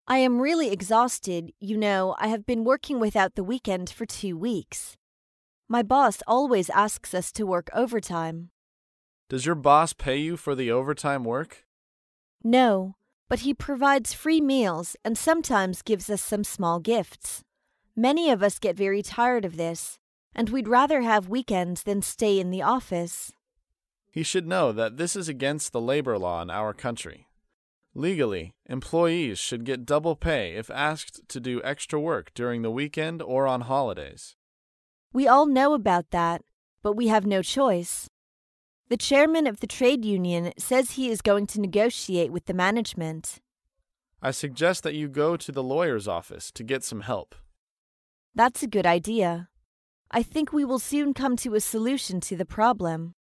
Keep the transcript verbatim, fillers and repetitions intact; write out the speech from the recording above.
I am really exhausted. You know, I have been working without the weekend for two weeks. My boss always asks us to work overtime. Does your boss pay you for the overtime work? No, but he provides free meals and sometimes gives us some small gifts. Many of us get very tired of this, and we'd rather have weekends than stay in the office. He should know that this is against the labor law in our country. Legally, employees should get double pay if asked to do extra work during the weekend or on holidays. We all know about that, but we have no choice. The chairman of the trade union says he is going to negotiate with the management. I suggest that you go to the lawyer's office to get some help. That's a good idea. I think we will soon come to a solution to the problem.